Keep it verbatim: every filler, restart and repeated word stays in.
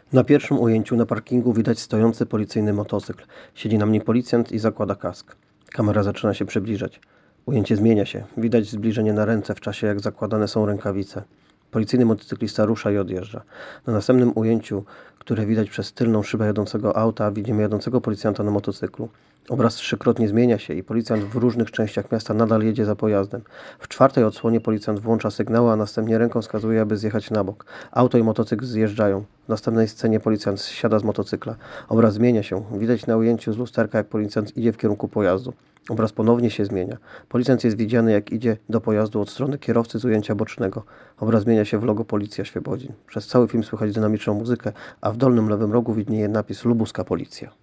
Na pierwszym ujęciu na parkingu widać stojący policyjny motocykl. Siedzi na nim policjant i zakłada kask. Kamera zaczyna się przybliżać. Ujęcie zmienia się. Widać zbliżenie na ręce w czasie, jak zakładane są rękawice. Policyjny motocyklista rusza i odjeżdża. Na następnym ujęciu, które widać przez tylną szybę jadącego auta, widzimy jadącego policjanta na motocyklu. Obraz trzykrotnie zmienia się i policjant w różnych częściach miasta nadal jedzie za pojazdem. W czwartej odsłonie policjant włącza sygnały, a następnie ręką wskazuje, aby zjechać na bok. Auto i motocykl zjeżdżają. W następnej scenie policjant zsiada z motocykla. Obraz zmienia się. Widać na ujęciu z lusterka, jak policjant idzie w kierunku pojazdu. Obraz ponownie się zmienia. Policjant jest widziany, jak idzie do pojazdu od strony kierowcy z ujęcia bocznego. Obraz zmienia się w logo Policja Świebodzin. Przez cały film słychać dynamiczną muzykę, a w dolnym lewym rogu widnieje napis Lubuska Policja.